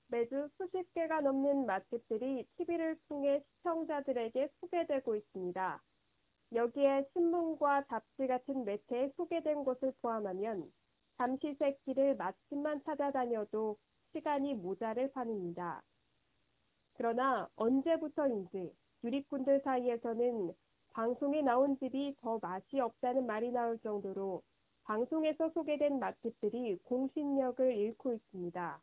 매주 수십 개가 넘는 맛집들이 TV를 통해 시청자들에게 소개되고 있습니다. 여기에 신문과 잡지 같은 매체에 소개된 곳을 포함하면 잠시세끼를 맛집만 찾아다녀도 시간이 모자랄 판입니다. 그러나 언제부터인지 누리꾼들 사이에서는 방송에 나온 집이 더 맛이 없다는 말이 나올 정도로 방송에서 소개된 맛집들이 공신력을 잃고 있습니다.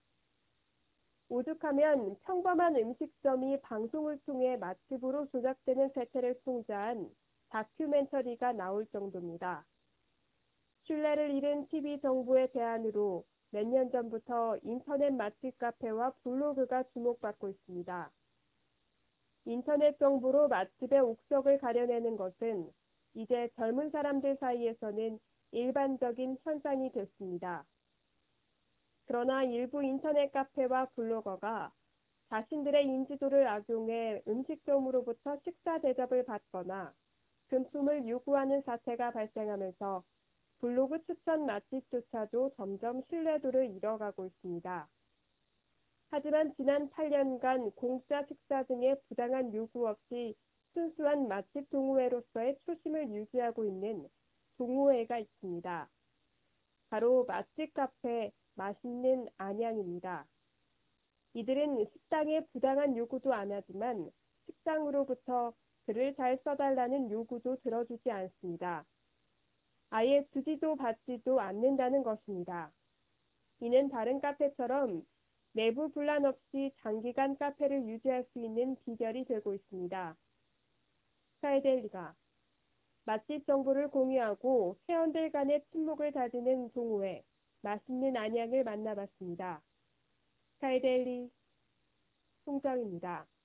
오죽하면 평범한 음식점이 방송을 통해 맛집으로 조작되는 세태를 풍자한 다큐멘터리가 나올 정도입니다. 신뢰를 잃은 TV 정보의 대안으로 몇 년 전부터 인터넷 맛집 카페와 블로그가 주목받고 있습니다. 인터넷 정보로 맛집의 옥석을 가려내는 것은 이제 젊은 사람들 사이에서는 일반적인 현상이 됐습니다. 그러나 일부 인터넷 카페와 블로거가 자신들의 인지도를 악용해 음식점으로부터 식사 대접을 받거나 금품을 요구하는 사태가 발생하면서 블로그 추천 맛집조차도 점점 신뢰도를 잃어가고 있습니다. 하지만 지난 8년간 공짜 식사 등의 부당한 요구 없이 순수한 맛집 동호회로서의 초심을 유지하고 있는 동호회가 있습니다. 바로 맛집 카페 맛있는 안양입니다. 이들은 식당에 부당한 요구도 안 하지만 식당으로부터 글을 잘 써달라는 요구도 들어주지 않습니다. 아예 주지도 받지도 않는다는 것입니다. 이는 다른 카페처럼 내부 분란 없이 장기간 카페를 유지할 수 있는 비결이 되고 있습니다. 스카이데일리가 맛집 정보를 공유하고 회원들 간의 친목을 다지는 동호회 맛있는 안양을 만나봤습니다. 스카이데일리 송정입니다.